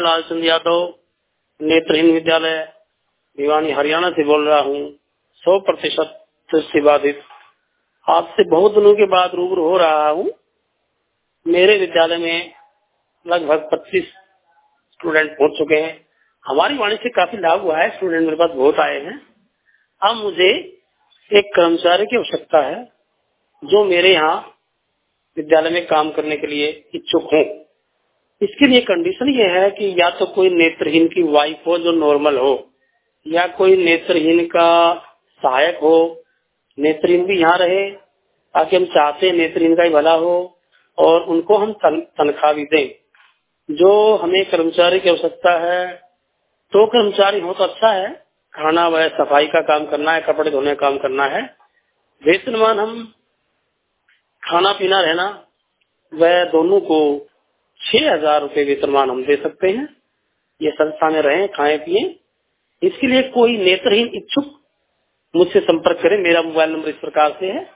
लालचंद यादव, नेत्रहीन विद्यालय भिवानी हरियाणा से बोल रहा हूँ। 100% दृष्टि बाधित। आपसे बहुत दिनों के बाद रूबरू हो रहा हूँ। मेरे विद्यालय में लगभग 25 स्टूडेंट पहुंच चुके हैं। हमारी वाणी से काफी लाभ हुआ है, स्टूडेंट मेरे पास बहुत आए हैं। अब मुझे एक कर्मचारी की आवश्यकता है जो मेरे यहाँ विद्यालय में काम करने के लिए इच्छुक हो। इसके लिए कंडीशन ये है कि या तो कोई नेत्रहीन की वाइफ हो जो नॉर्मल हो, या कोई नेत्रहीन का सहायक हो। नेत्रहीन भी यहाँ रहे ताकि हम चाहते हैं नेत्रहीन का ही भला हो और उनको हम तनख्वाह भी दें। जो हमें कर्मचारी की आवश्यकता है, तो कर्मचारी हो तो अच्छा है। खाना व सफाई का काम करना है, कपड़े धोने का काम करना है। वेतनमान हम खाना पीना रहना वह दोनों को 6,000 रुपए वेतनमान हम दे सकते हैं। ये संस्था में रहें, खाएं पिए। इसके लिए कोई नेत्रहीन इच्छुक मुझसे संपर्क करें। मेरा मोबाइल नंबर इस प्रकार से है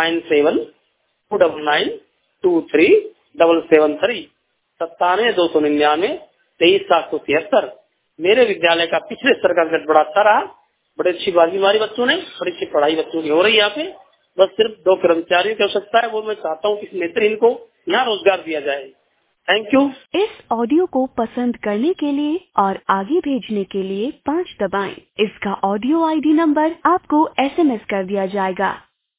9729923773 97-299-23,773। मेरे विद्यालय का पिछले स्तर का रिजल्ट बड़ा अच्छा रहा। बड़ी अच्छी बाजी मारी बच्चों ने, बड़ी अच्छी पढ़ाई बच्चों की हो रही है यहाँ पे। बस सिर्फ 2 कर्मचारियों की आवश्यकता है। वो मैं चाहता हूँ कि इस नेत्रहीन को यहाँ रोजगार दिया जाए। Thank you. इस ऑडियो को पसंद करने के लिए और आगे भेजने के लिए 5 दबाएं। इसका ऑडियो आईडी नंबर आपको SMS कर दिया जाएगा।